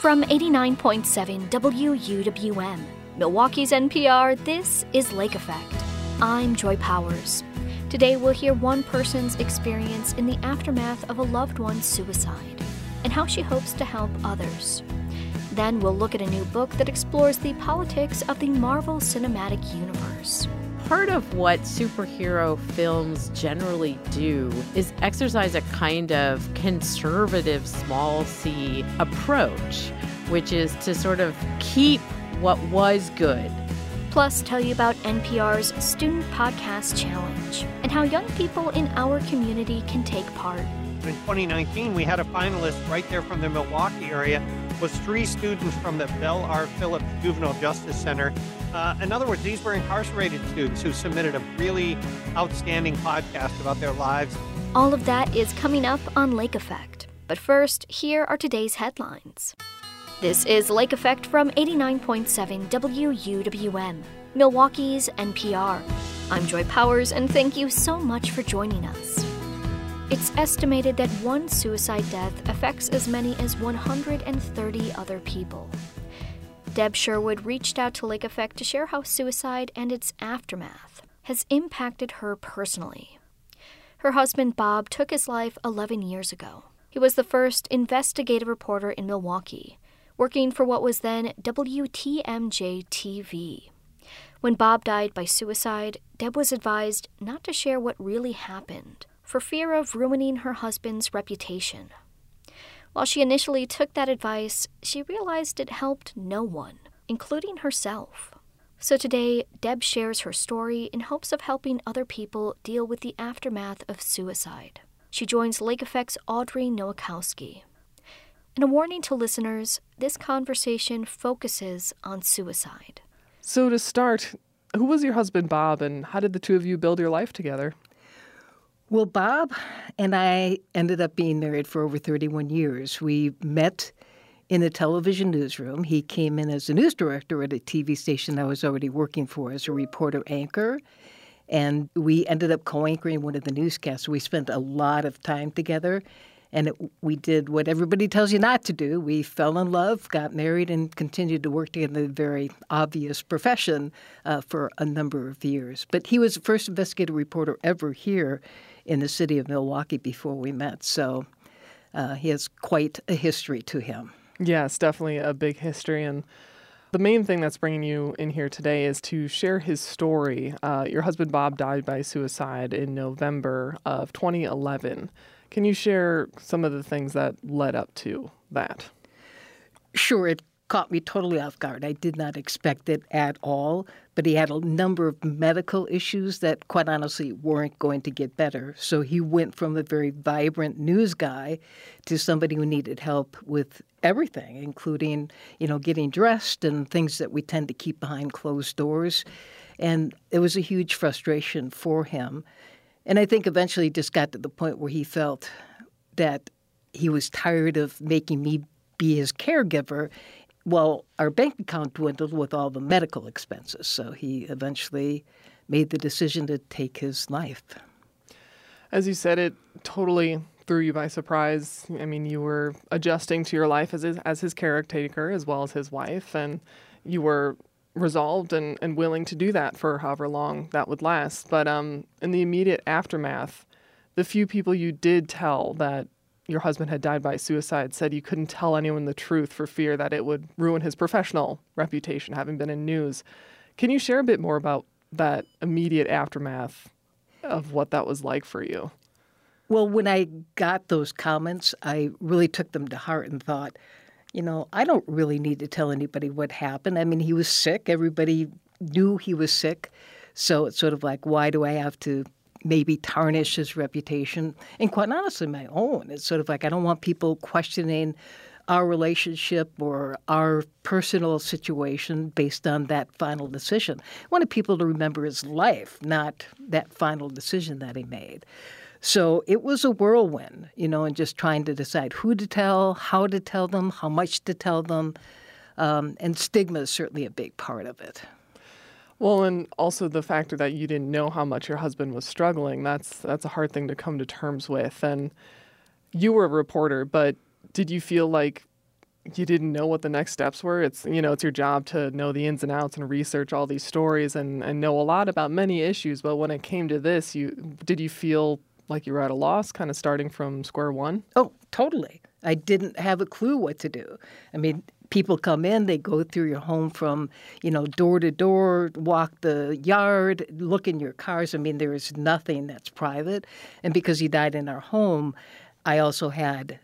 From 89.7 WUWM, Milwaukee's NPR, this is Lake Effect. I'm Joy Powers. Today we'll hear one person's experience in the aftermath of a loved one's suicide and how she hopes to help others. Then we'll look at a new book that explores the politics of the Marvel Cinematic Universe. Part of what superhero films generally do is exercise a kind of conservative small c approach, which is to sort of keep what was good. Plus, tell you about NPR's Student Podcast Challenge and how young people in our community can take part. In 2019, we had a finalist right there from the Milwaukee area. Was 3 students from the Belle R. Phillips Juvenile Justice Center. In other words, these were incarcerated students who submitted a really outstanding podcast about their lives. All of that is coming up on Lake Effect. But first, here are today's headlines. This is Lake Effect from 89.7 WUWM, Milwaukee's NPR. I'm Joy Powers, and thank you so much for joining us. It's estimated that one suicide death affects as many as 130 other people. Deb Sherwood reached out to Lake Effect to share how suicide and its aftermath has impacted her personally. Her husband, Bob, took his life 11 years ago. He was the first investigative reporter in Milwaukee, working for what was then WTMJ-TV. When Bob died by suicide, Deb was advised not to share what really happened for fear of ruining her husband's reputation. While she initially took that advice, she realized it helped no one, including herself. So today, Deb shares her story in hopes of helping other people deal with the aftermath of suicide. She joins Lake Effect's Audrey Nowakowski. And a warning to listeners, this conversation focuses on suicide. So to start, who was your husband, Bob, and how did the two of you build your life together? Well, Bob and I ended up being married for over 31 years. We met in a television newsroom. He came in as a news director at a TV station I was already working for as a reporter anchor, and we ended up co-anchoring one of the newscasts. We spent a lot of time together, and we did what everybody tells you not to do. We fell in love, got married, and continued to work together in a very obvious profession for a number of years. But he was the first investigative reporter ever here in the city of Milwaukee before we met. So he has quite a history to him. Yes, definitely a big history. And the main thing that's bringing you in here today is to share his story. Your husband, Bob, died by suicide in November of 2011. Can you share some of the things that led up to that? Sure. It caught me totally off guard. I did not expect it at all. But he had a number of medical issues that, quite honestly, weren't going to get better. So he went from a very vibrant news guy to somebody who needed help with everything, including, getting dressed and things that we tend to keep behind closed doors. And it was a huge frustration for him. And I think eventually he just got to the point where he felt that he was tired of making me be his caregiver. Well, our bank account dwindled with all the medical expenses, so he eventually made the decision to take his life. As you said, it totally threw you by surprise. I mean, you were adjusting to your life as his caretaker as well as his wife, and you were resolved and willing to do that for however long that would last. But in the immediate aftermath, the few people you did tell that your husband had died by suicide said you couldn't tell anyone the truth for fear that it would ruin his professional reputation, having been in news. Can you share a bit more about that immediate aftermath of what that was like for you? Well, when I got those comments, I really took them to heart and thought, I don't really need to tell anybody what happened. I mean, he was sick. Everybody knew he was sick. So it's sort of like, why do I have to maybe tarnish his reputation? And quite honestly, my own. It's sort of like I don't want people questioning our relationship or our personal situation based on that final decision. I wanted people to remember his life, not that final decision that he made. So it was a whirlwind, and just trying to decide who to tell, how to tell them, how much to tell them. And stigma is certainly a big part of it. Well, and also the factor that you didn't know how much your husband was struggling, that's a hard thing to come to terms with. And you were a reporter, but did you feel like you didn't know what the next steps were. It's, it's your job to know the ins and outs and research all these stories and know a lot about many issues. But when it came to this, did you feel like you were at a loss, kind of starting from square one? Oh, totally. I didn't have a clue what to do. I mean, people come in, they go through your home from, door to door, walk the yard, look in your cars. I mean, there is nothing that's private. And because he died in our home, I also had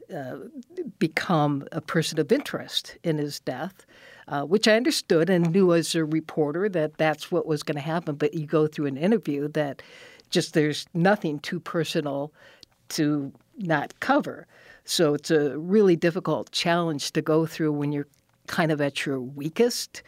become a person of interest in his death, which I understood and knew as a reporter that that's what was going to happen. But you go through an interview that just there's nothing too personal to not cover. So it's a really difficult challenge to go through when you're kind of at your weakest.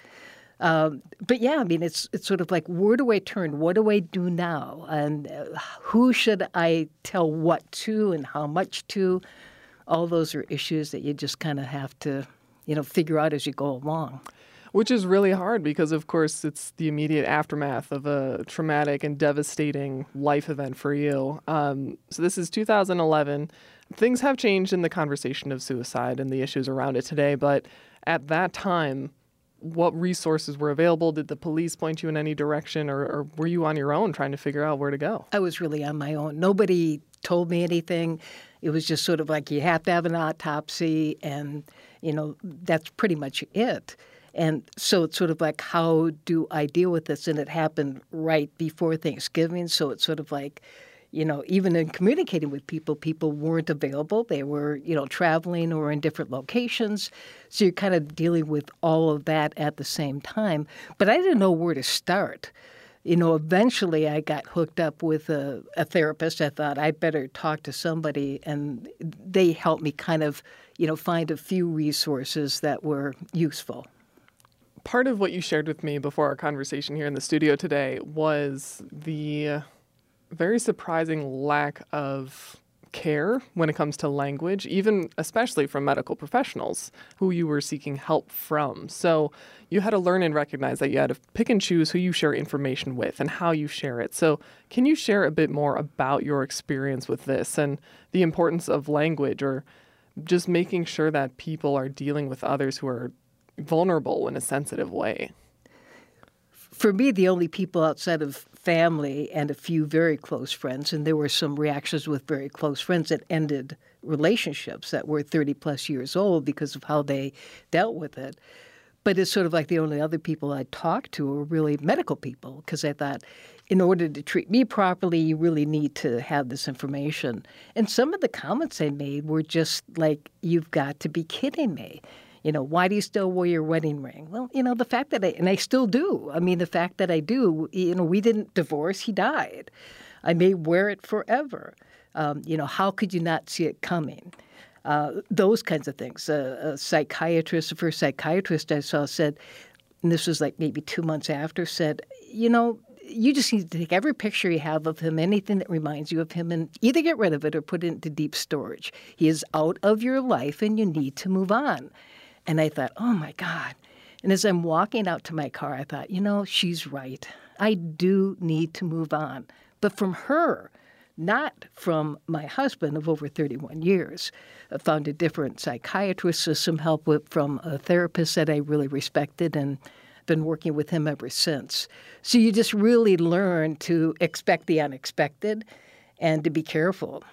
But yeah, I mean, it's sort of like, where do I turn? What do I do now? And who should I tell what to and how much to? All those are issues that you just kind of have to, figure out as you go along. Which is really hard because, of course, it's the immediate aftermath of a traumatic and devastating life event for you. So this is 2011. Things have changed in the conversation of suicide and the issues around it today. But at that time, what resources were available? Did the police point you in any direction, or were you on your own trying to figure out where to go? I was really on my own. Nobody told me anything. It was just sort of like, you have to have an autopsy, and, that's pretty much it. And so it's sort of like, how do I deal with this? And it happened right before Thanksgiving. So it's sort of like, even in communicating with people, people weren't available. They were, traveling or in different locations. So you're kind of dealing with all of that at the same time. But I didn't know where to start. Eventually I got hooked up with a therapist. I thought I'd better talk to somebody. And they helped me kind of, find a few resources that were useful. Part of what you shared with me before our conversation here in the studio today was the very surprising lack of care when it comes to language, even especially from medical professionals who you were seeking help from. So you had to learn and recognize that you had to pick and choose who you share information with and how you share it. So can you share a bit more about your experience with this and the importance of language, or just making sure that people are dealing with others who are vulnerable in a sensitive way? For me, the only people outside of family and a few very close friends, and there were some reactions with very close friends that ended relationships that were 30 plus years old because of how they dealt with it. But it's sort of like the only other people I talked to were really medical people, because I thought, in order to treat me properly, you really need to have this information. And some of the comments they made were just like, you've got to be kidding me. Why do you still wear your wedding ring? Well, the fact that I still do. I mean, the fact that I do, we didn't divorce, he died. I may wear it forever. How could you not see it coming? Those kinds of things. A psychiatrist, the first psychiatrist I saw said, and this was like maybe 2 months after, said, you just need to take every picture you have of him, anything that reminds you of him, and either get rid of it or put it into deep storage. He is out of your life and you need to move on. And I thought, oh, my God. And as I'm walking out to my car, I thought, she's right. I do need to move on. But from her, not from my husband of over 31 years. I found a different psychiatrist with some help from a therapist that I really respected, and been working with him ever since. So you just really learn to expect the unexpected and to be careful.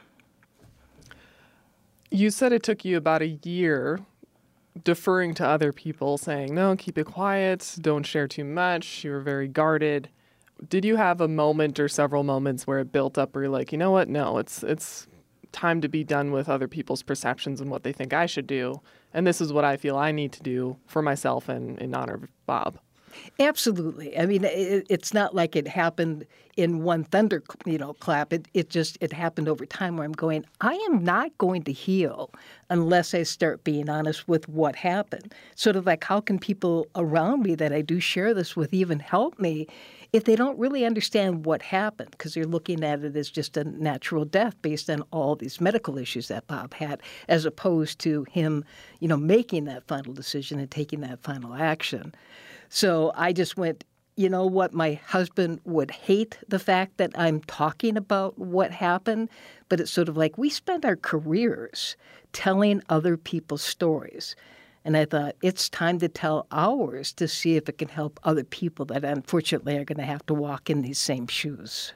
You said it took you about a year deferring to other people, saying, no, keep it quiet, don't share too much. You were very guarded. Did you have a moment or several moments where it built up where you're like, you know what? No, it's time to be done with other people's perceptions and what they think I should do. And this is what I feel I need to do for myself and in honor of Bob. Absolutely. I mean, it's not like it happened in one thunderclap. It happened over time where I'm going, I am not going to heal unless I start being honest with what happened. Sort of like, how can people around me that I do share this with even help me if they don't really understand what happened? Because they're looking at it as just a natural death based on all these medical issues that Bob had, as opposed to him, making that final decision and taking that final action. So I just went, you know what, my husband would hate the fact that I'm talking about what happened, but it's sort of like we spend our careers telling other people's stories. And I thought, it's time to tell ours to see if it can help other people that unfortunately are going to have to walk in these same shoes.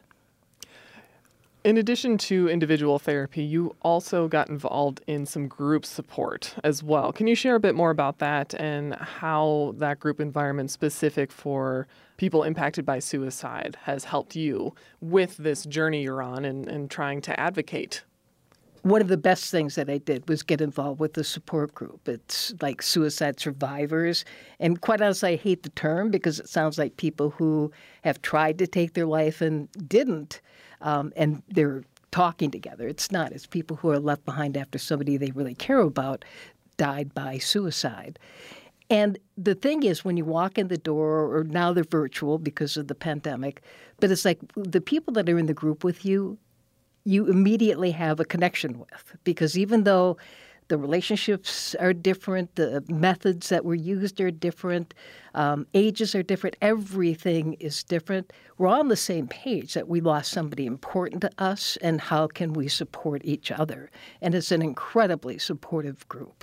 In addition to individual therapy, you also got involved in some group support as well. Can you share a bit more about that and how that group environment specific for people impacted by suicide has helped you with this journey you're on and trying to advocate? One of the best things that I did was get involved with the support group. It's like suicide survivors. And quite honestly, I hate the term because it sounds like people who have tried to take their life and didn't, and they're talking together. It's not. It's people who are left behind after somebody they really care about died by suicide. And the thing is, when you walk in the door, or now they're virtual because of the pandemic, but it's like the people that are in the group with you, you immediately have a connection with, because even though the relationships are different, the methods that were used are different, ages are different, everything is different, we're all on the same page that we lost somebody important to us and how can we support each other. And it's an incredibly supportive group.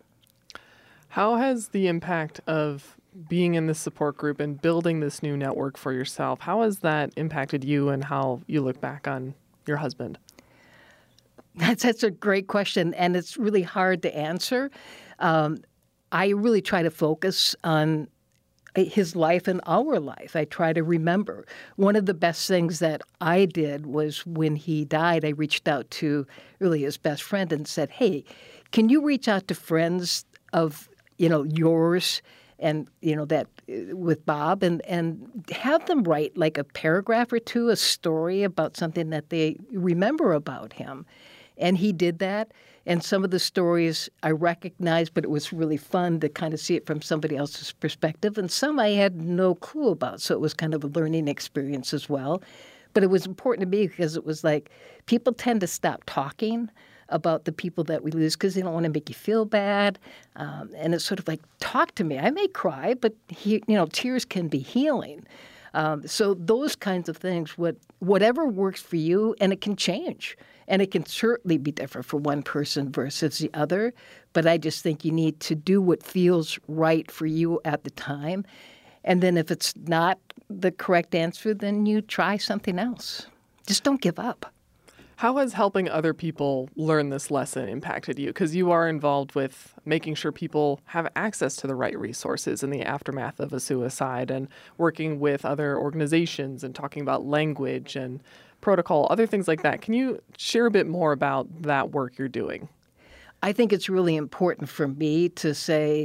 How has the impact of being in this support group and building this new network for yourself, how has that impacted you and how you look back on your husband? That's a great question, and it's really hard to answer. I really try to focus on his life and our life. I try to remember. One of the best things that I did was when he died, I reached out to really his best friend and said, hey, can you reach out to friends of, yours and, that with Bob and have them write like a paragraph or two, a story about something that they remember about him. And he did that. And some of the stories I recognized, but it was really fun to kind of see it from somebody else's perspective. And some I had no clue about. So it was kind of a learning experience as well. But it was important to me because it was like people tend to stop talking about the people that we lose because they don't want to make you feel bad. And it's sort of like, talk to me. I may cry, but tears can be healing. So those kinds of things, whatever works for you, and it can change. And it can certainly be different for one person versus the other. But I just think you need to do what feels right for you at the time. And then if it's not the correct answer, then you try something else. Just don't give up. How has helping other people learn this lesson impacted you? Because you are involved with making sure people have access to the right resources in the aftermath of a suicide and working with other organizations and talking about language and protocol, other things like that. Can you share a bit more about that work you're doing? I think it's really important for me to say,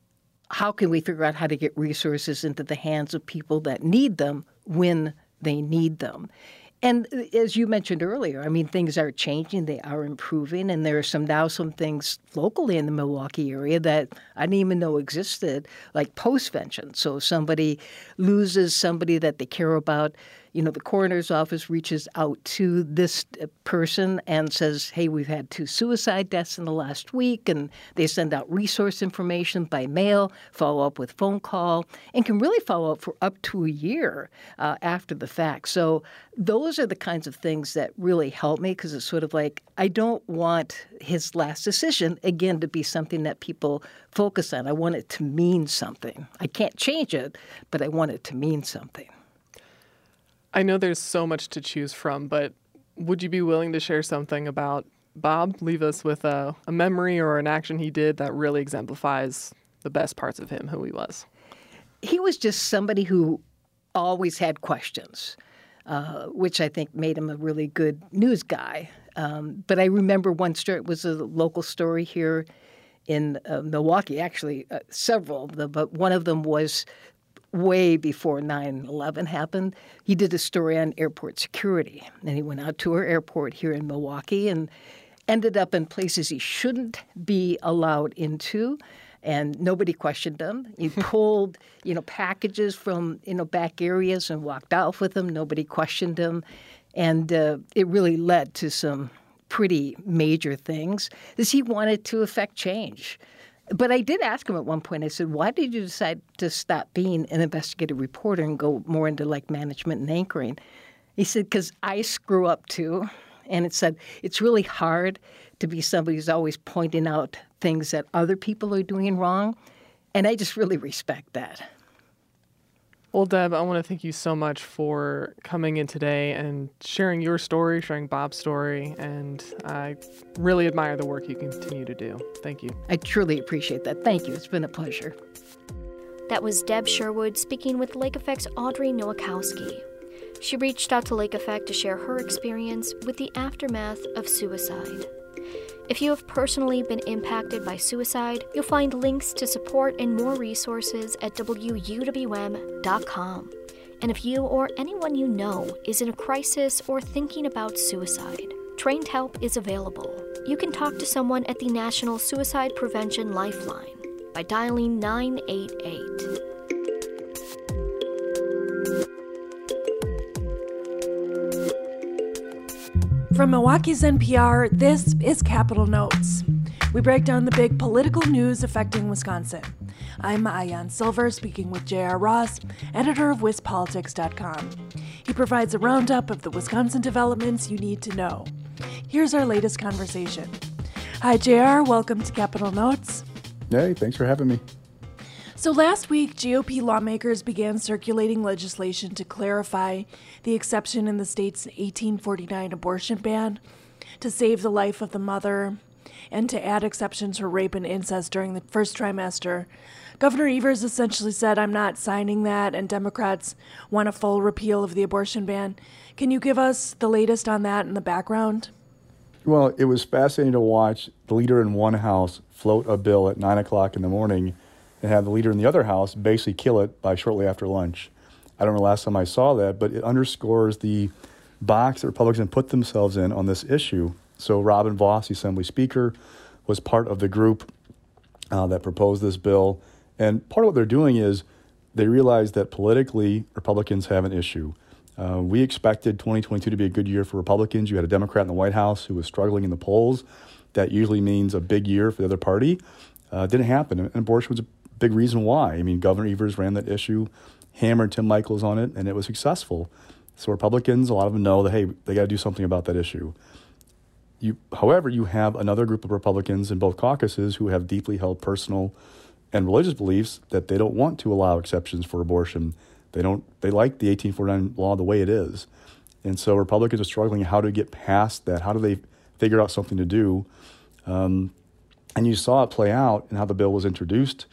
how can we figure out how to get resources into the hands of people that need them when they need them? And as you mentioned earlier, things are changing, they are improving, and there are some things locally in the Milwaukee area that I didn't even know existed, like postvention. So if somebody loses somebody that they care about, the coroner's office reaches out to this person and says, hey, we've had 2 suicide deaths in the last week, and they send out resource information by mail, follow up with phone call, and can really follow up for up to a year after the fact. So those are the kinds of things that really help me because it's sort of like I don't want his last decision, again, to be something that people focus on. I want it to mean something. I can't change it, but I want it to mean something. I know there's so much to choose from, but would you be willing to share something about Bob? Leave us with a memory or an action he did that really exemplifies the best parts of him, who he was. He was just somebody who always had questions, which I think made him a really good news guy. But I remember one story, it was a local story here in Milwaukee, actually several of them, but one of them was way before 9/11 happened. He did a story on airport security, and he went out to our airport here in Milwaukee and ended up in places he shouldn't be allowed into, and nobody questioned him. He pulled, packages from, back areas and walked off with them. Nobody questioned him, and it really led to some pretty major things, is he wanted to affect change. But I did ask him at one point, I said, why did you decide to stop being an investigative reporter and go more into like management and anchoring? He said, because I screw up too. And it said, it's really hard to be somebody who's always pointing out things that other people are doing wrong. And I just really respect that. Well, Deb, I want to thank you so much for coming in today and sharing your story, sharing Bob's story, and I really admire the work you continue to do. Thank you. I truly appreciate that. Thank you. It's been a pleasure. That was Deb Sherwood speaking with Lake Effect's Audrey Nowakowski. She reached out to Lake Effect to share her experience with the aftermath of suicide. If you have personally been impacted by suicide, you'll find links to support and more resources at WUWM.com. And if you or anyone you know is in a crisis or thinking about suicide, trained help is available. You can talk to someone at the National Suicide Prevention Lifeline by dialing 988. From Milwaukee's NPR, this is Capitol Notes. We break down the big political news affecting Wisconsin. I'm Ayan Silver, speaking with J.R. Ross, editor of WisPolitics.com. He provides a roundup of the Wisconsin developments you need to know. Here's our latest conversation. Hi, J.R., welcome to Capitol Notes. Hey, thanks for having me. So last week, GOP lawmakers began circulating legislation to clarify the exception in the state's 1849 abortion ban, to save the life of the mother, and to add exceptions for rape and incest during the first trimester. Governor Evers essentially said, I'm not signing that, and Democrats want a full repeal of the abortion ban. Can you give us the latest on that and the background? Well, it was fascinating to watch the leader in one house float a bill at 9 o'clock in the morning and have the leader in the other house basically kill it by shortly after lunch. I don't know the last time I saw that, but it underscores the box that Republicans put themselves in on this issue. So Robin Vos, the Assembly Speaker, was part of the group that proposed this bill. And part of what they're doing is they realize that politically Republicans have an issue. We expected 2022 to be a good year for Republicans. You had a Democrat in the White House who was struggling in the polls. That usually means a big year for the other party. Didn't happen. And abortion was a big reason why. I mean, Governor Evers ran that issue, hammered Tim Michels on it, and it was successful. So Republicans, a lot of them know that, hey, they got to do something about that issue. However, you have another group of Republicans in both caucuses who have deeply held personal and religious beliefs that they don't want to allow exceptions for abortion. They like the 1849 law the way it is. And so Republicans are struggling how to get past that. How do they figure out something to do? And you saw it play out in how the bill was introduced.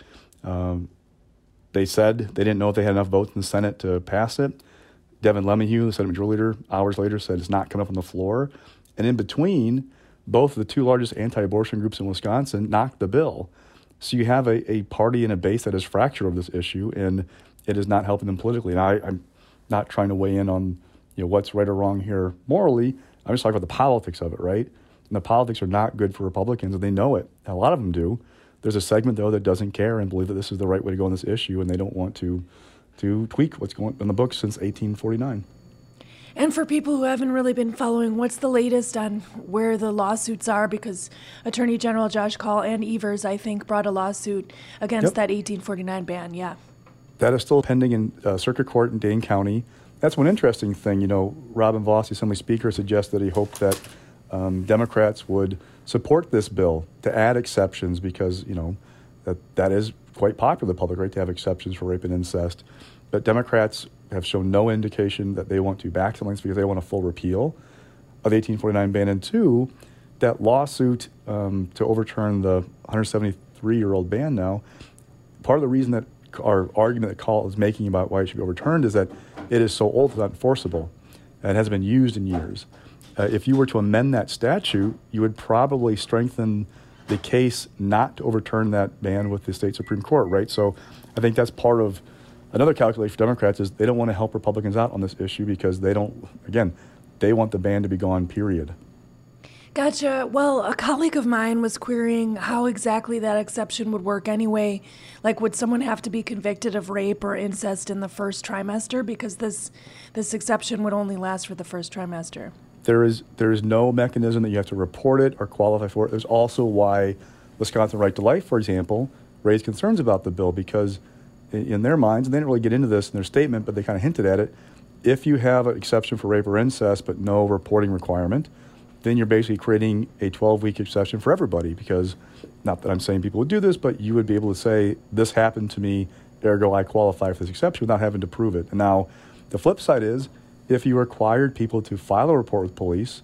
They said they didn't know if they had enough votes in the Senate to pass it. Devin LeMahieu, the Senate Majority Leader, hours later said it's not coming up on the floor. And in between, both of the two largest anti-abortion groups in Wisconsin knocked the bill. So you have a party and a base that is fractured over this issue, and it is not helping them politically. And I'm not trying to weigh in on what's right or wrong here morally. I'm just talking about the politics of it, right? And the politics are not good for Republicans, and they know it. A lot of them do. There's a segment, though, that doesn't care and believe that this is the right way to go on this issue, and they don't want to tweak what's going on in the books since 1849. And for people who haven't really been following, what's the latest on where the lawsuits are? Because Attorney General Josh Kaul and Evers, I think, brought a lawsuit against that 1849 ban, yeah. That is still pending in Circuit Court in Dane County. That's one interesting thing. Robin Vos, the Assembly Speaker, suggested he hoped that Democrats would support this bill to add exceptions because, that is quite popular in the public, right, to have exceptions for rape and incest. But Democrats have shown no indication that they want to back the lines because they want a full repeal of the 1849 ban. And two, that lawsuit to overturn the 173-year-old ban now, part of the reason that our argument that Kaul is making about why it should be overturned is that it is so old, it's not enforceable. And it hasn't been used in years. If you were to amend that statute, you would probably strengthen the case not to overturn that ban with the state Supreme Court, right? So I think that's part of another calculation for Democrats is they don't want to help Republicans out on this issue because they want the ban to be gone, period. Gotcha. Well, a colleague of mine was querying how exactly that exception would work anyway. Like, would someone have to be convicted of rape or incest in the first trimester? Because this exception would only last for the first trimester. There is no mechanism that you have to report it or qualify for it. There's also why Wisconsin Right to Life, for example, raised concerns about the bill because in their minds, and they didn't really get into this in their statement, but they kind of hinted at it, if you have an exception for rape or incest but no reporting requirement, then you're basically creating a 12-week exception for everybody, because not that I'm saying people would do this, but you would be able to say, this happened to me, ergo I qualify for this exception without having to prove it. And now the flip side is, if you required people to file a report with police,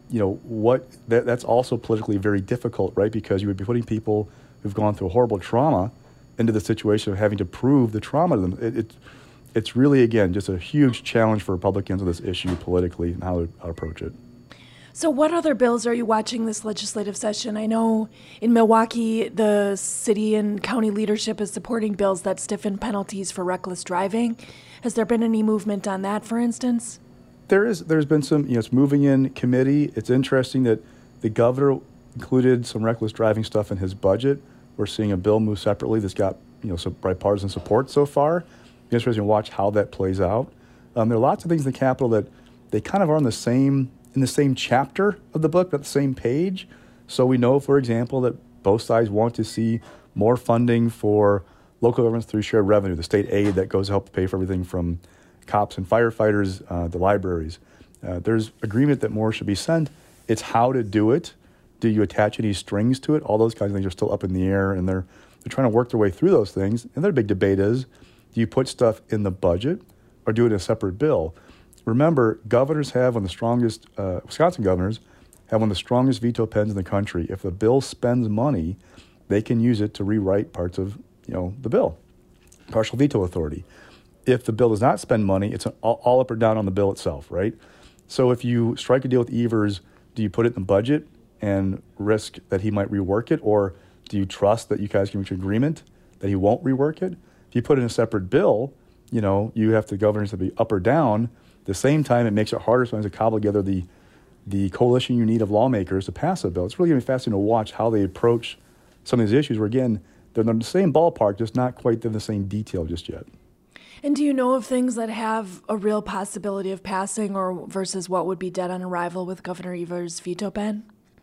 that's also politically very difficult, right? Because you would be putting people who've gone through a horrible trauma into the situation of having to prove the trauma to them. It's really, again, just a huge challenge for Republicans on this issue politically and how to approach it. So what other bills are you watching this legislative session? I know in Milwaukee, the city and county leadership is supporting bills that stiffen penalties for reckless driving. Has there been any movement on that, for instance? There's been some, it's moving in committee. It's interesting that the governor included some reckless driving stuff in his budget. We're seeing a bill move separately that's got, some bipartisan support so far. It's interesting to watch how that plays out. There are lots of things in the Capitol that they kind of are in the same chapter of the book, but the same page. So we know, for example, that both sides want to see more funding for local governments through shared revenue, the state aid that goes to help pay for everything from cops and firefighters, the libraries. There's agreement that more should be sent. It's how to do it. Do you attach any strings to it? All those kinds of things are still up in the air, and they're trying to work their way through those things. And their big debate is, do you put stuff in the budget or do it in a separate bill? Remember, governors have one of the strongest, Wisconsin governors have one of the strongest veto pens in the country. If the bill spends money, they can use it to rewrite parts of, the bill. Partial veto authority. If the bill does not spend money, it's all up or down on the bill itself, right? So if you strike a deal with Evers, do you put it in the budget and risk that he might rework it? Or do you trust that you guys can reach an agreement that he won't rework it? If you put it in a separate bill, you have the governors to be up or down. At the same time, it makes it harder sometimes to cobble together the coalition you need of lawmakers to pass a bill. It's really going to be fascinating to watch how they approach some of these issues where, again, they're in the same ballpark, just not quite in the same detail just yet. And do you know of things that have a real possibility of passing or versus what would be dead on arrival with Governor Evers' veto pen?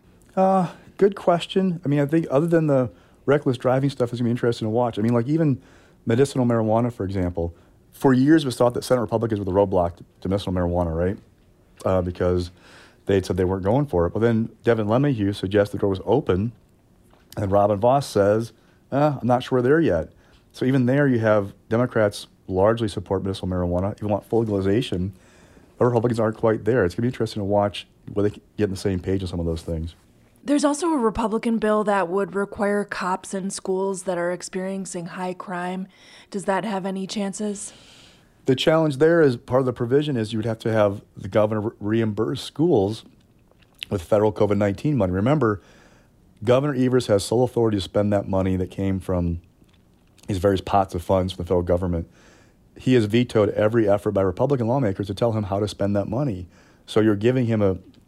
Good question. I think other than the reckless driving stuff, it's going to be interesting to watch. Like even medicinal marijuana, for example. For years, it was thought that Senate Republicans were the roadblock to medicinal marijuana, right? Because they said they weren't going for it. But then Devin LeMahieu suggests the door was open, and Robin Vos says, I'm not sure we're there yet. So even there, you have Democrats largely support medicinal marijuana, even want full legalization, but Republicans aren't quite there. It's going to be interesting to watch whether they get on the same page on some of those things. There's also a Republican bill that would require cops in schools that are experiencing high crime. Does that have any chances? The challenge there is part of the provision is you would have to have the governor reimburse schools with federal COVID-19 money. Remember, Governor Evers has sole authority to spend that money that came from these various pots of funds from the federal government. He has vetoed every effort by Republican lawmakers to tell him how to spend that money. So you're giving him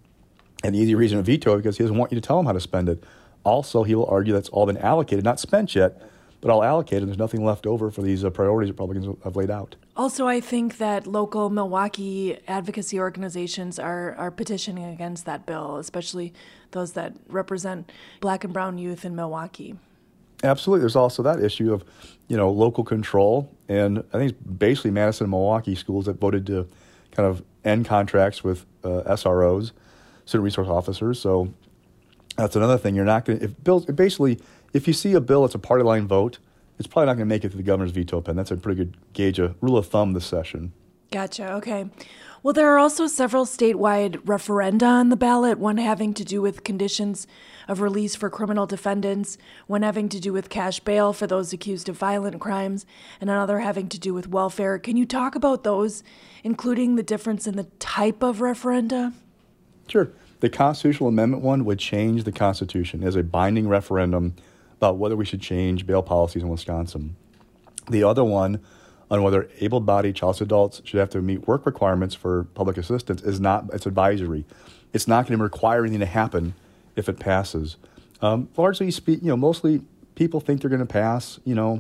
an easy reason to veto it because he doesn't want you to tell him how to spend it. Also, he will argue that's all been allocated, not spent yet, but all allocated, and there's nothing left over for these priorities Republicans have laid out. Also, I think that local Milwaukee advocacy organizations are petitioning against that bill, especially those that represent Black and brown youth in Milwaukee. Absolutely. There's also that issue of, local control. And I think it's basically Madison and Milwaukee schools that voted to kind of end contracts with SROs, student resource officers. So that's another thing. You're not going to, if you see a bill that's a party line vote, it's probably not going to make it to the governor's veto pen. That's a pretty good gauge, a rule of thumb this session. Gotcha. Okay. Well, there are also several statewide referenda on the ballot, one having to do with conditions of release for criminal defendants, one having to do with cash bail for those accused of violent crimes, and another having to do with welfare. Can you talk about those, including the difference in the type of referenda? Sure. The constitutional amendment one would change the Constitution as a binding referendum about whether we should change bail policies in Wisconsin. The other one on whether able-bodied child adults should have to meet work requirements for public assistance it's advisory. It's not going to require anything to happen if it passes. Largely, mostly people think they're going to pass.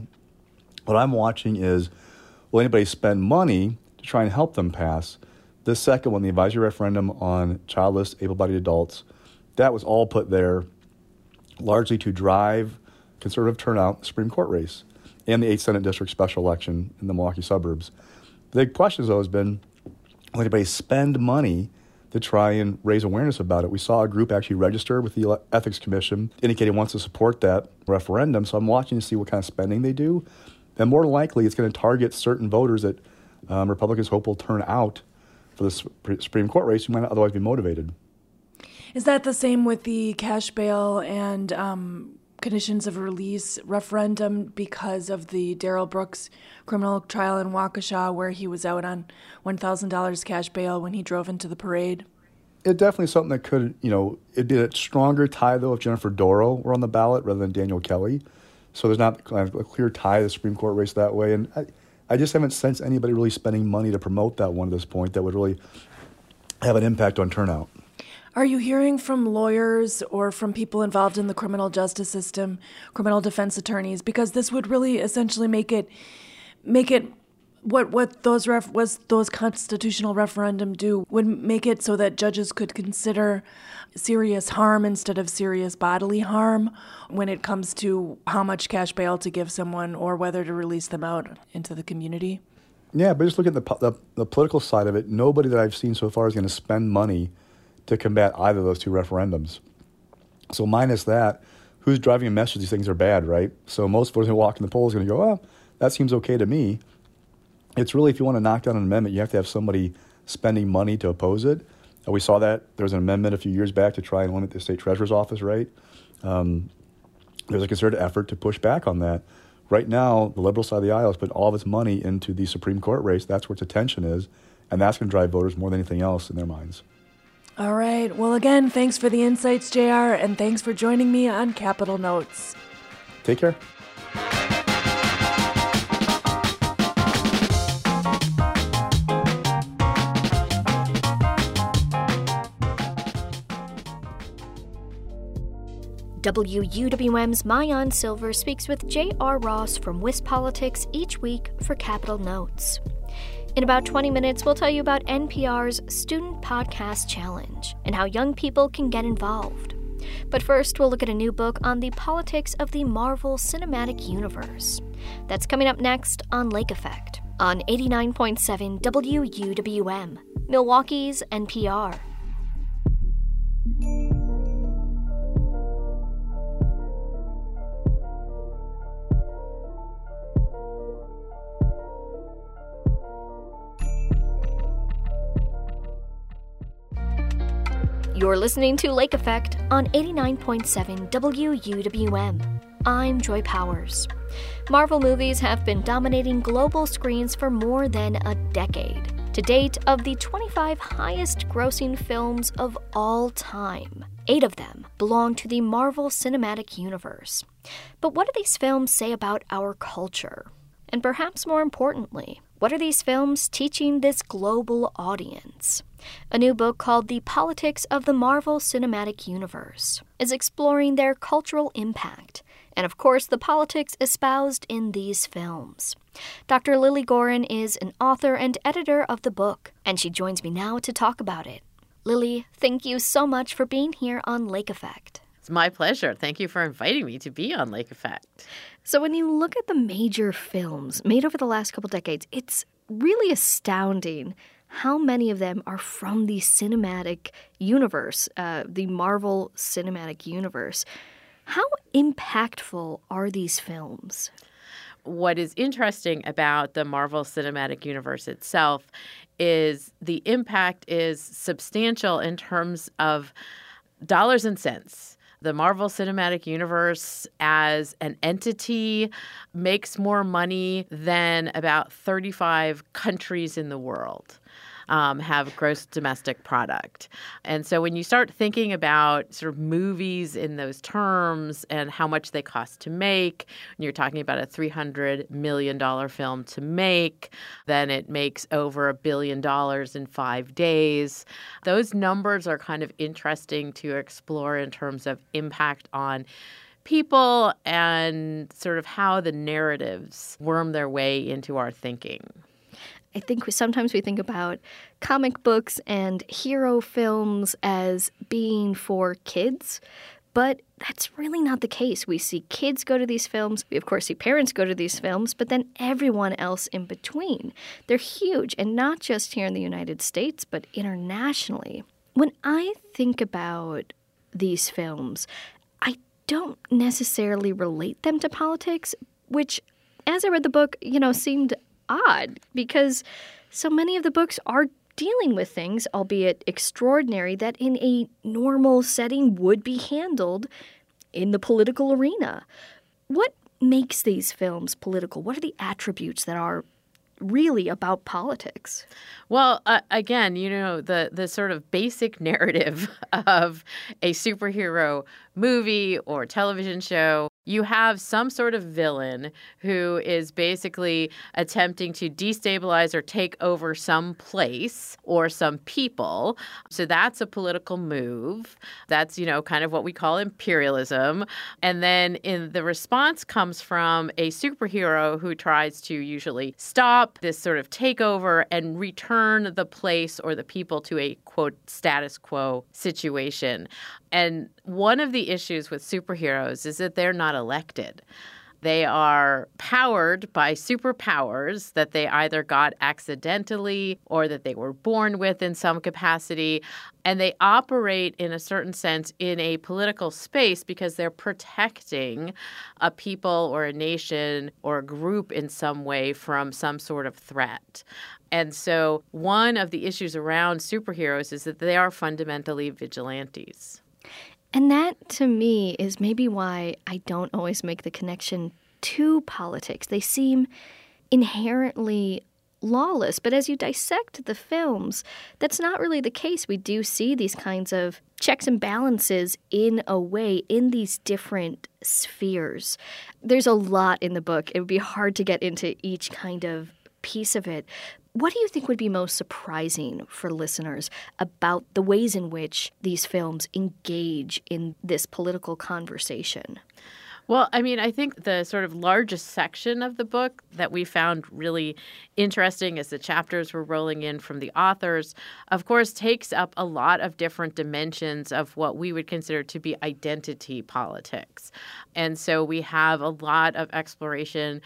What I'm watching is, will anybody spend money to try and help them pass? The second one, the advisory referendum on childless, able-bodied adults, that was all put there largely to drive conservative turnout in the Supreme Court race and the 8th Senate District special election in the Milwaukee suburbs. The big question, though, has been, will anybody spend money to try and raise awareness about it. We saw a group actually register with the Ethics Commission indicating it wants to support that referendum. So I'm watching to see what kind of spending they do. And more likely, it's going to target certain voters that Republicans hope will turn out for the Supreme Court race who might not otherwise be motivated. Is that the same with the cash bail and conditions of release referendum because of the Darrell Brooks criminal trial in Waukesha where he was out on $1,000 cash bail when he drove into the parade? It definitely is something that could, it'd be a stronger tie, though, if Jennifer Doro were on the ballot rather than Daniel Kelly. So there's not kind of a clear tie to the Supreme Court race that way. And I just haven't sensed anybody really spending money to promote that one at this point that would really have an impact on turnout. Are you hearing from lawyers or from people involved in the criminal justice system, criminal defense attorneys? Because this would really essentially make it what those constitutional referendum do would make it so that judges could consider serious harm instead of serious bodily harm when it comes to how much cash bail to give someone or whether to release them out into the community. Yeah, but just look at the political side of it. Nobody that I've seen so far is going to spend money to combat either of those two referendums. So minus that, who's driving a message these things are bad, right? So most voters who walk in the polls are going to go, oh, that seems okay to me. It's really, if you want to knock down an amendment, you have to have somebody spending money to oppose it. We saw that. There was an amendment a few years back to try and limit the state treasurer's office rate. There's a concerted effort to push back on that. Right now, the liberal side of the aisle has put all of its money into the Supreme Court race. That's where its attention is, and that's going to drive voters more than anything else in their minds. All right. Well, again, thanks for the insights, JR, and thanks for joining me on Capital Notes. Take care. WUWM's Maayan Silver speaks with J.R. Ross from WisPolitics each week for Capital Notes. In about 20 minutes, we'll tell you about NPR's Student Podcast Challenge and how young people can get involved. But first, we'll look at a new book on the politics of the Marvel Cinematic Universe. That's coming up next on Lake Effect on 89.7 WUWM, Milwaukee's NPR. You're listening to Lake Effect on 89.7 WUWM. I'm Joy Powers. Marvel movies have been dominating global screens for more than a decade. To date, of the 25 highest-grossing films of all time, 8 of them belong to the Marvel Cinematic Universe. But what do these films say about our culture? And perhaps more importantly, what are these films teaching this global audience? A new book called The Politics of the Marvel Cinematic Universe is exploring their cultural impact, and of course the politics espoused in these films. Dr. Lily Goren is an author and editor of the book, and she joins me now to talk about it. Lily, thank you so much for being here on Lake Effect. It's my pleasure. Thank you for inviting me to be on Lake Effect. So when you look at the major films made over the last couple decades, it's really astounding how many of them are from the cinematic universe, the Marvel Cinematic Universe. How impactful are these films? What is interesting about the Marvel Cinematic Universe itself is the impact is substantial in terms of dollars and cents. The Marvel Cinematic Universe as an entity makes more money than about 35 countries in the world have gross domestic product. And so when you start thinking about sort of movies in those terms and how much they cost to make, and you're talking about a $300 million film to make, then it makes over $1 billion in 5 days. Those numbers are kind of interesting to explore in terms of impact on people and sort of how the narratives worm their way into our thinking. I think sometimes we think about comic books and hero films as being for kids, but that's really not the case. We see kids go to these films. We, of course, see parents go to these films, but then everyone else in between. They're huge, and not just here in the United States, but internationally. When I think about these films, I don't necessarily relate them to politics, which, as I read the book, seemed odd because so many of the books are dealing with things, albeit extraordinary, that in a normal setting would be handled in the political arena. What makes these films political? What are the attributes that are really about politics? Well, again, the sort of basic narrative of a superhero movie or television show, you have some sort of villain who is basically attempting to destabilize or take over some place or some people. So that's a political move. That's, kind of what we call imperialism. And then the response comes from a superhero who tries to usually stop this sort of takeover and return the place or the people to a, quote, status quo situation. And one of the issues with superheroes is that they're not elected. They are powered by superpowers that they either got accidentally or that they were born with in some capacity. And they operate, in a certain sense, in a political space because they're protecting a people or a nation or a group in some way from some sort of threat. And so one of the issues around superheroes is that they are fundamentally vigilantes. And that, to me, is maybe why I don't always make the connection to politics. They seem inherently lawless. But as you dissect the films, that's not really the case. We do see these kinds of checks and balances in a way in these different spheres. There's a lot in the book. It would be hard to get into each kind of piece of it. What do you think would be most surprising for listeners about the ways in which these films engage in this political conversation? Well, I think the sort of largest section of the book that we found really interesting as the chapters were rolling in from the authors, of course, takes up a lot of different dimensions of what we would consider to be identity politics. And so we have a lot of exploration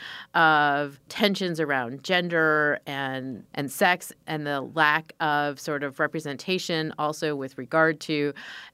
of tensions around gender and sex and the lack of sort of representation also with regard to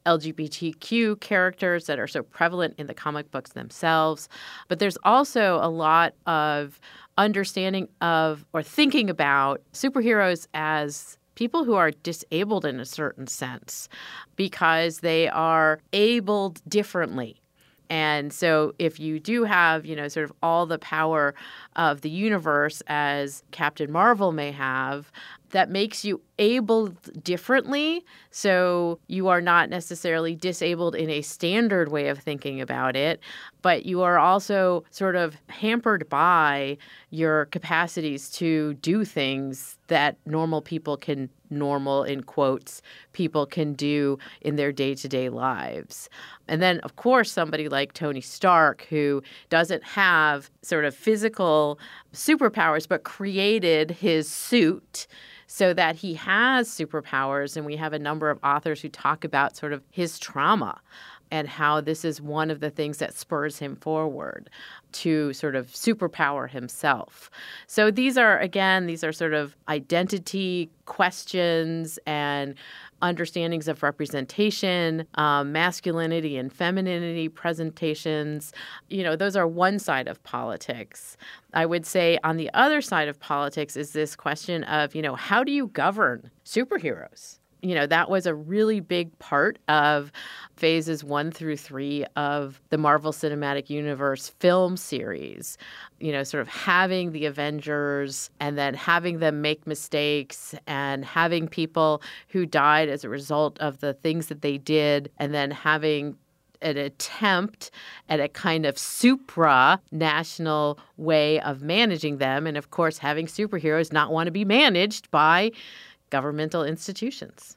LGBTQ characters that are so prevalent in the comic books themselves. But there's also a lot of understanding of or thinking about superheroes as people who are disabled in a certain sense because they are abled differently. And so if you do have, sort of all the power of the universe as Captain Marvel may have, that makes you abled differently. So you are not necessarily disabled in a standard way of thinking about it, but you are also sort of hampered by your capacities to do things that normal people can, normal in quotes, people can do in their day-to-day lives. And then, of course, somebody like Tony Stark, who doesn't have sort of physical superpowers, but created his suit so that he has superpowers. And we have a number of authors who talk about sort of his trauma and how this is one of the things that spurs him forward to sort of superpower himself. So these are sort of identity questions and understandings of representation, masculinity and femininity presentations. Those are one side of politics. I would say on the other side of politics is this question of, how do you govern superheroes? That was a really big part of phases 1 through 3 of the Marvel Cinematic Universe film series. Sort of having the Avengers and then having them make mistakes and having people who died as a result of the things that they did and then having an attempt at a kind of supra-national way of managing them. And, of course, having superheroes not want to be managed by governmental institutions.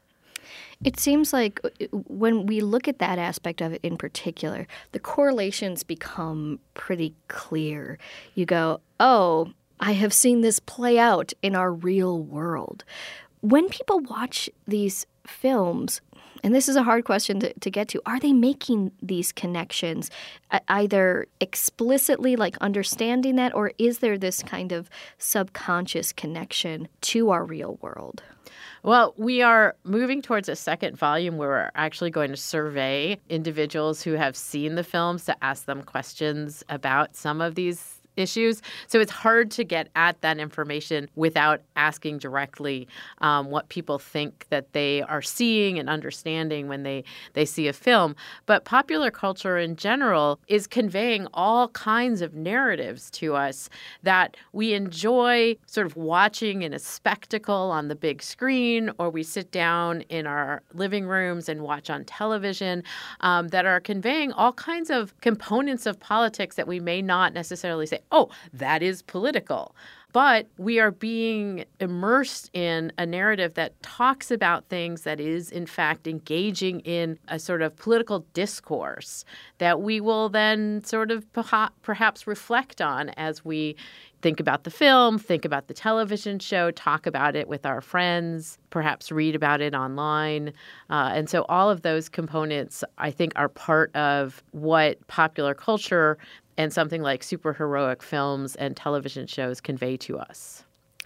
It seems like when we look at that aspect of it in particular, the correlations become pretty clear. You go, oh, I have seen this play out in our real world. When people watch these films, and this is a hard question to get to, are they making these connections either explicitly, like understanding that, or is there this kind of subconscious connection to our real world? Well, we are moving towards a second volume where we're actually going to survey individuals who have seen the films to ask them questions about some of these issues. So it's hard to get at that information without asking directly what people think that they are seeing and understanding when they see a film. But popular culture in general is conveying all kinds of narratives to us that we enjoy sort of watching in a spectacle on the big screen, or we sit down in our living rooms and watch on television, that are conveying all kinds of components of politics that we may not necessarily say, oh, that is political. But we are being immersed in a narrative that talks about things that is, in fact, engaging in a sort of political discourse that we will then sort of perhaps reflect on as we think about the film, think about the television show, talk about it with our friends, perhaps read about it online. And so all of those components, I think, are part of what popular culture and something like superheroic films and television shows convey to us.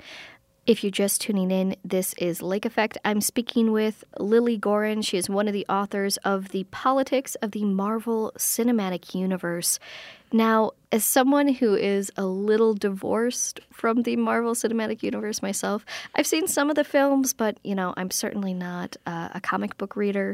If you're just tuning in, this is Lake Effect. I'm speaking with Lily Goren. She is one of the authors of The Politics of the Marvel Cinematic Universe. Now, as someone who is a little divorced from the Marvel Cinematic Universe myself, I've seen some of the films, but, I'm certainly not a comic book reader.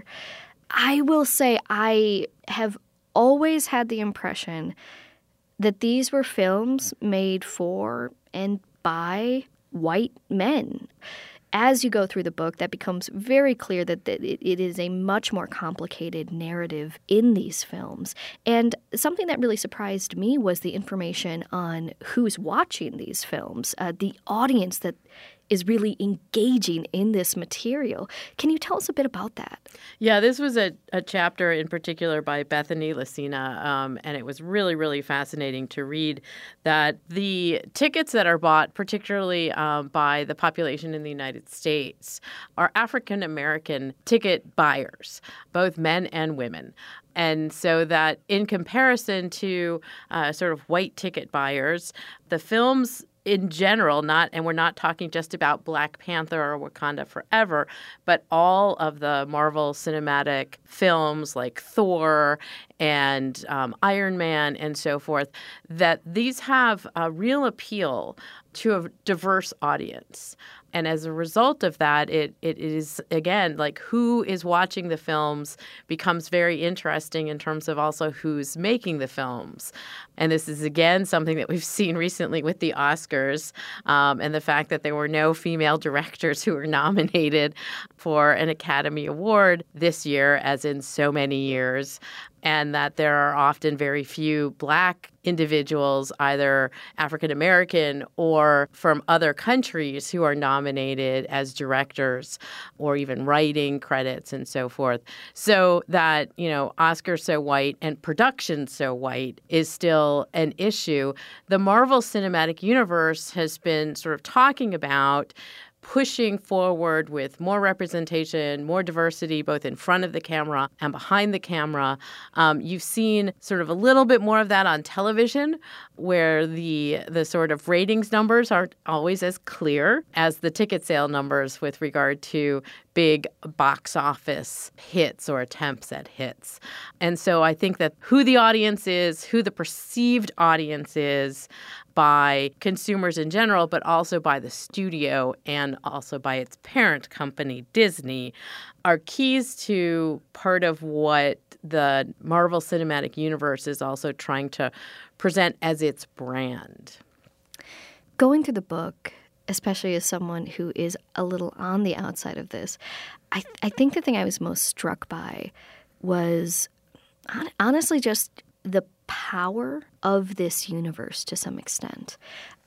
I will say I have always had the impression that these were films made for and by white men. As you go through the book, that becomes very clear that it is a much more complicated narrative in these films. And something that really surprised me was the information on who's watching these films, the audience that is really engaging in this material. Can you tell us a bit about that? Yeah, this was a chapter in particular by Bethany Lacina, and it was really, really fascinating to read that the tickets that are bought, particularly by the population in the United States, are African-American ticket buyers, both men and women. And so that in comparison to sort of white ticket buyers, the films in general, and we're not talking just about Black Panther or Wakanda Forever, but all of the Marvel cinematic films like Thor and Iron Man and so forth, that these have a real appeal to a diverse audience. And as a result of that, it is, again, like who is watching the films becomes very interesting in terms of also who's making the films. And this is, again, something that we've seen recently with the Oscars and the fact that there were no female directors who were nominated for an Academy Award this year, as in so many years, and that there are often very few Black individuals, either African American or from other countries, who are nominated as directors or even writing credits and so forth. So that, Oscars so white and production so white is still an issue. The Marvel Cinematic Universe has been sort of talking about pushing forward with more representation, more diversity, both in front of the camera and behind the camera. You've seen sort of a little bit more of that on television, where the sort of ratings numbers aren't always as clear as the ticket sale numbers with regard to big box office hits or attempts at hits. And so I think that who the audience is, who the perceived audience is, by consumers in general, but also by the studio and also by its parent company, Disney, are keys to part of what the Marvel Cinematic Universe is also trying to present as its brand. Going through the book, especially as someone who is a little on the outside of this, I think the thing I was most struck by was honestly just the power of this universe to some extent.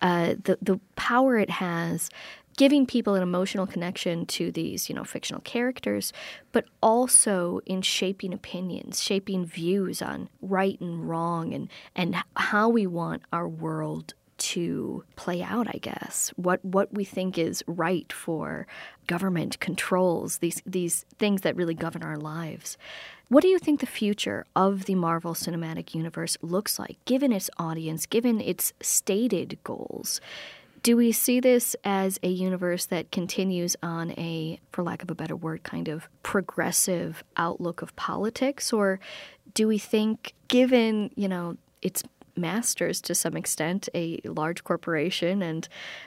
The power it has giving people an emotional connection to these, fictional characters, but also in shaping opinions, shaping views on right and wrong and how we want our world to play out, I guess. What we think is right for government controls, these things that really govern our lives. What do you think the future of the Marvel Cinematic Universe looks like, given its audience, given its stated goals? Do we see this as a universe that continues on a, for lack of a better word, kind of progressive outlook of politics? Or do we think, given, its masters to some extent, a large corporation and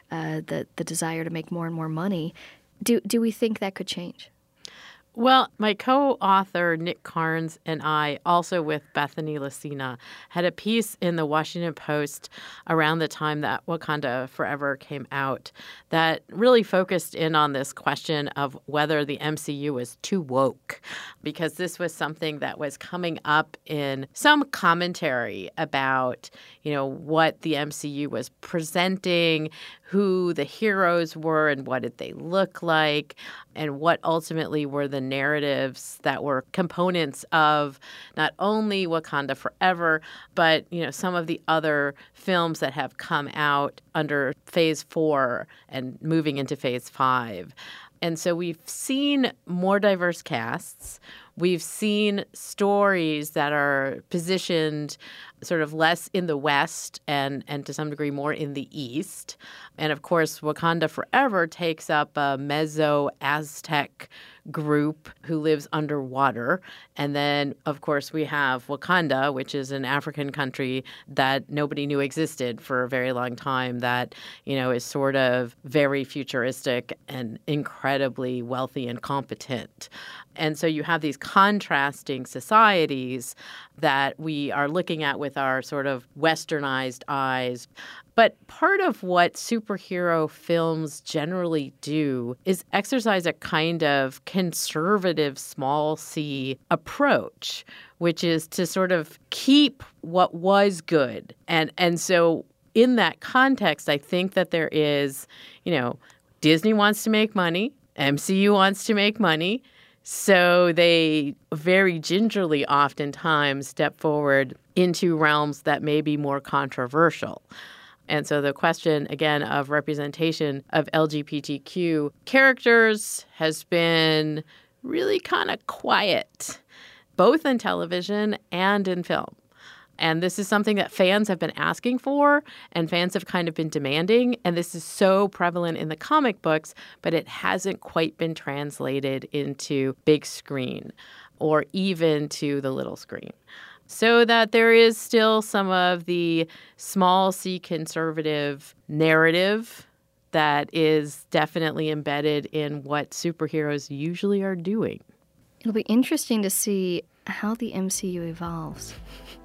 the desire to make more and more money, do we think that could change? Well, my co-author, Nick Carnes, and I, also with Bethany Lacina, had a piece in the Washington Post around the time that Wakanda Forever came out that really focused in on this question of whether the MCU was too woke, because this was something that was coming up in some commentary about, what the MCU was presenting, who the heroes were and what did they look like, and what ultimately were the narratives that were components of not only Wakanda Forever, but, some of the other films that have come out under Phase 4 and moving into Phase 5. And so we've seen more diverse casts. We've seen stories that are positioned sort of less in the West and to some degree more in the East. And of course, Wakanda Forever takes up a Meso-Aztec group who lives underwater. And then, of course, we have Wakanda, which is an African country that nobody knew existed for a very long time, that, is sort of very futuristic and incredibly wealthy and competent. And so you have these contrasting societies that we are looking at with our sort of westernized eyes. But part of what superhero films generally do is exercise a kind of conservative small c approach, which is to sort of keep what was good. And so in that context, I think that there is, Disney wants to make money, MCU wants to make money. So they very gingerly oftentimes step forward into realms that may be more controversial. And so the question, again, of representation of LGBTQ characters has been really kind of quiet, both in television and in film. And this is something that fans have been asking for and fans have kind of been demanding. And this is so prevalent in the comic books, but it hasn't quite been translated into big screen or even to the little screen. So that there is still some of the small c conservative narrative that is definitely embedded in what superheroes usually are doing. It'll be interesting to see how the MCU evolves.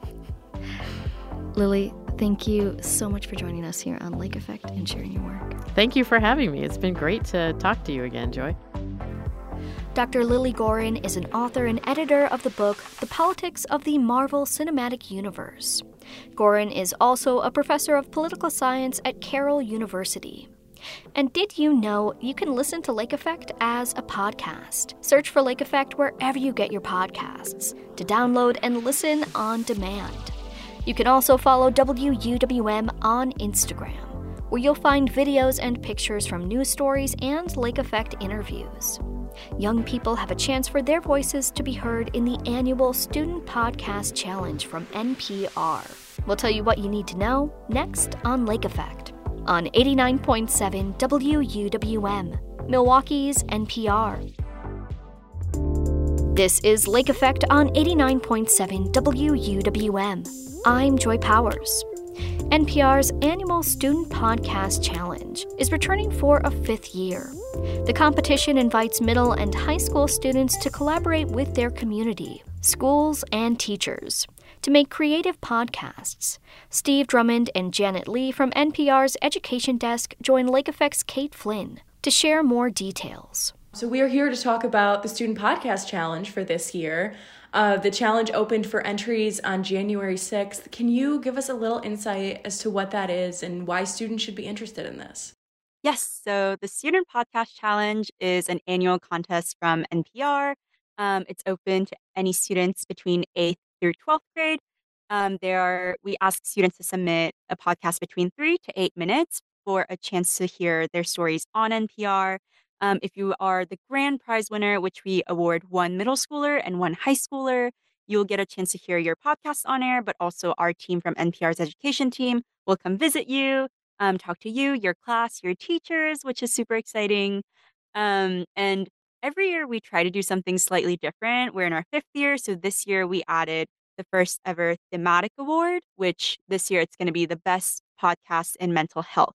Lily, thank you so much for joining us here on Lake Effect and sharing your work. Thank you for having me. It's been great to talk to you again, Joy. Dr. Lily Goren is an author and editor of the book The Politics of the Marvel Cinematic Universe. Goren is also a professor of political science at Carroll University. And did you know you can listen to Lake Effect as a podcast? Search for Lake Effect wherever you get your podcasts to download and listen on demand. You can also follow WUWM on Instagram, where you'll find videos and pictures from news stories and Lake Effect interviews. Young people have a chance for their voices to be heard in the annual Student Podcast Challenge from NPR. We'll tell you what you need to know next on Lake Effect on 89.7 WUWM, Milwaukee's NPR. This is Lake Effect on 89.7 WUWM. I'm Joy Powers. NPR's annual Student Podcast Challenge is returning for a 5th year. The competition invites middle and high school students to collaborate with their community, schools, and teachers to make creative podcasts. Steve Drummond and Janet Lee from NPR's Education Desk join Lake Effect's Kate Flynn to share more details. So we are here to talk about the Student Podcast Challenge for this year. The challenge opened for entries on January 6th. Can you give us a little insight as to what that is and why students should be interested in this? Yes, so the Student Podcast Challenge is an annual contest from NPR. It's open to any students between 8th through 12th grade. We ask students to submit a podcast between 3 to 8 minutes for a chance to hear their stories on NPR. If you are the grand prize winner, which we award one middle schooler and one high schooler, you'll get a chance to hear your podcast on air, but also our team from NPR's education team will come visit you, talk to you, your class, your teachers, which is super exciting. And every year we try to do something slightly different. We're in our 5th year, so this year we added the first ever thematic award, which this year it's going to be the best podcast in mental health.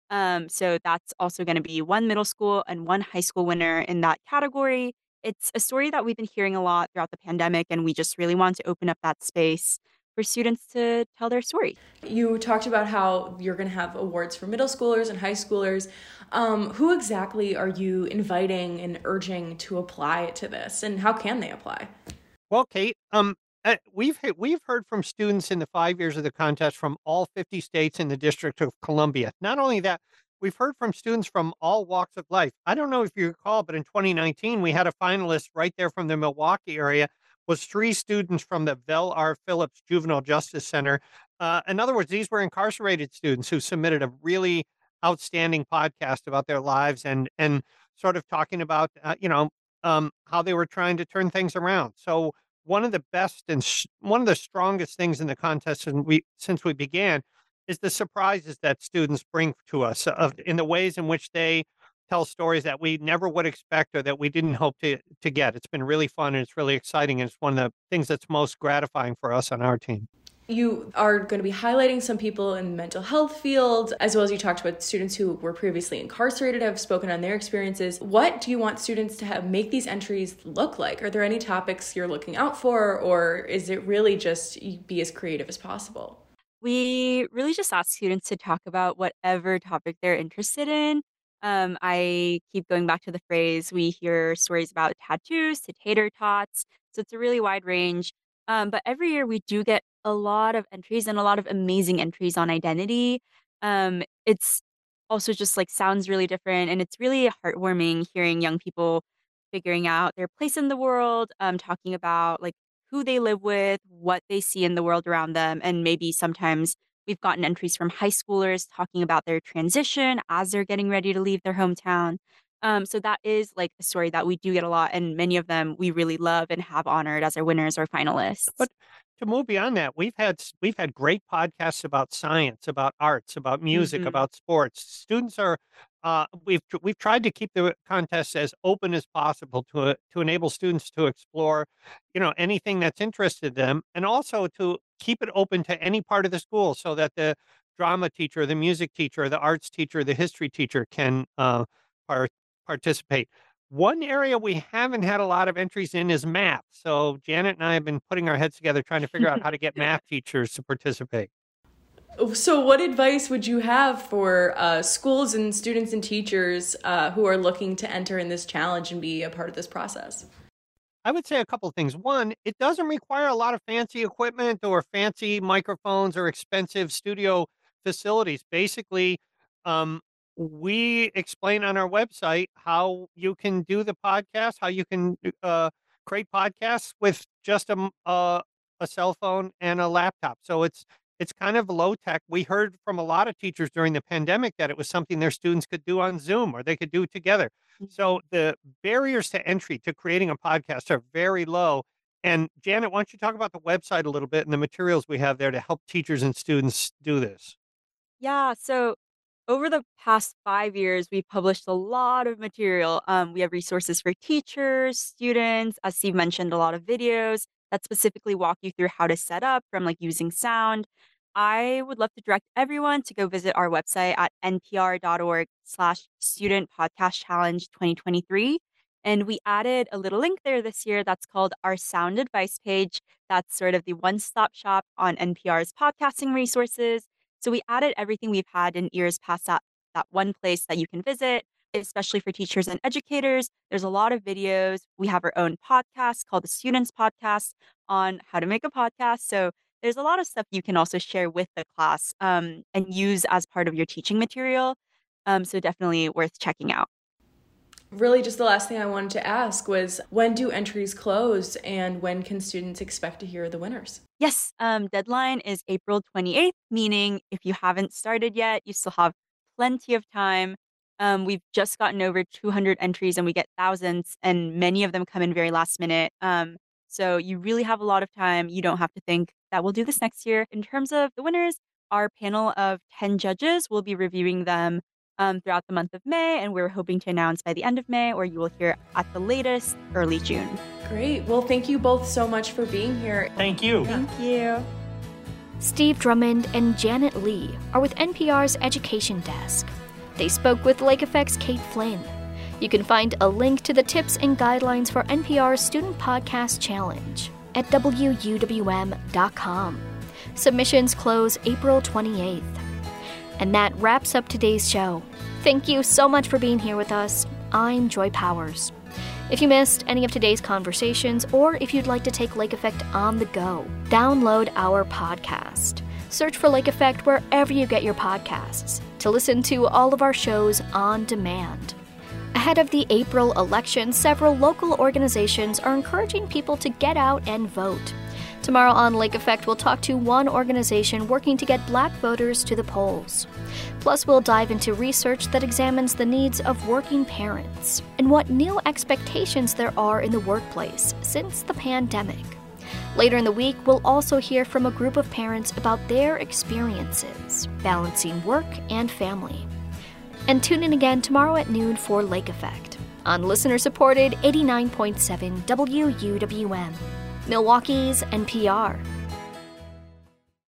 So that's also going to be one middle school and one high school winner in that category. It's a story that we've been hearing a lot throughout the pandemic, and we just really want to open up that space for students to tell their story. You talked about how you're going to have awards for middle schoolers and high schoolers. Who exactly are you inviting and urging to apply to this, and how can they apply? Well, Kate, we've heard from students in the 5 years of the contest from all 50 states in the District of Columbia. Not only that, we've heard from students from all walks of life. I don't know if you recall, but in 2019, we had a finalist right there from the Milwaukee area, was 3 students from the Belle R. Phillips Juvenile Justice Center. In other words, these were incarcerated students who submitted a really outstanding podcast about their lives and sort of talking about, how they were trying to turn things around. So one of the best and one of the strongest things in the contest since we began is the surprises that students bring to us in the ways in which they tell stories that we never would expect or that we didn't hope to get. It's been really fun and it's really exciting. And it's one of the things that's most gratifying for us on our team. You are going to be highlighting some people in the mental health field, as well as you talked about students who were previously incarcerated, have spoken on their experiences. What do you want students to make these entries look like? Are there any topics you're looking out for, or is it really just be as creative as possible? We really just ask students to talk about whatever topic they're interested in. I keep going back to the phrase, we hear stories about tattoos to tater tots. So it's a really wide range. But every year we do get a lot of entries and a lot of amazing entries on identity. It's also just like sounds really different, and it's really heartwarming hearing young people figuring out their place in the world, talking about like who they live with, what they see in the world around them, and maybe sometimes we've gotten entries from high schoolers talking about their transition as they're getting ready to leave their hometown. So that is like a story that we do get a lot, and many of them we really love and have honored as our winners or finalists. But to move beyond that, we've had great podcasts about science, about arts, about music, about sports. Students are we've tried to keep the contest as open as possible to enable students to explore, anything that's interested them, and also to keep it open to any part of the school, so that the drama teacher, the music teacher, the arts teacher, the history teacher can participate. One area we haven't had a lot of entries in is math. So Janet and I have been putting our heads together trying to figure out how to get math teachers to participate. So what advice would you have for schools and students and teachers who are looking to enter in this challenge and be a part of this process? I would say a couple of things. One, it doesn't require a lot of fancy equipment or fancy microphones or expensive studio facilities. Basically, we explain on our website how you can do the podcast, how you can create podcasts with just a cell phone and a laptop. So it's kind of low tech. We heard from a lot of teachers during the pandemic that it was something their students could do on Zoom or they could do together. So the barriers to entry to creating a podcast are very low. And Janet, why don't you talk about the website a little bit and the materials we have there to help teachers and students do this? Yeah, so over the past 5 years, we've published a lot of material. We have resources for teachers, students, as Steve mentioned, a lot of videos that specifically walk you through how to set up from like using sound. I would love to direct everyone to go visit our website at npr.org/student podcast challenge 2023. And we added a little link there this year that's called our sound advice page. That's sort of the one-stop shop on NPR's podcasting resources. So we added everything we've had in years past that one place that you can visit, especially for teachers and educators. There's a lot of videos. We have our own podcast called the Students Podcast on how to make a podcast. So there's a lot of stuff you can also share with the class and use as part of your teaching material. So definitely worth checking out. Really, just the last thing I wanted to ask was, when do entries close and when can students expect to hear the winners? Yes, deadline is April 28th, meaning if you haven't started yet, you still have plenty of time. We've just gotten over 200 entries and we get thousands, and many of them come in very last minute. So you really have a lot of time. You don't have to think that we'll do this next year. In terms of the winners, our panel of 10 judges will be reviewing them throughout the month of May, and we're hoping to announce by the end of May, or you will hear at the latest early June. Great. Well, thank you both so much for being here. Thank you. Thank you. Steve Drummond and Janet Lee are with NPR's Education Desk. They spoke with Lake Effect's Kate Flynn. You can find a link to the tips and guidelines for NPR's Student Podcast Challenge at wuwm.com. Submissions close April 28th. And that wraps up today's show. Thank you so much for being here with us. I'm Joy Powers. If you missed any of today's conversations, or if you'd like to take Lake Effect on the go, download our podcast. Search for Lake Effect wherever you get your podcasts to listen to all of our shows on demand. Ahead of the April election, several local organizations are encouraging people to get out and vote. Tomorrow on Lake Effect, we'll talk to one organization working to get Black voters to the polls. Plus, we'll dive into research that examines the needs of working parents and what new expectations there are in the workplace since the pandemic. Later in the week, we'll also hear from a group of parents about their experiences balancing work and family. And tune in again tomorrow at noon for Lake Effect on listener-supported 89.7 WUWM, Milwaukee's NPR.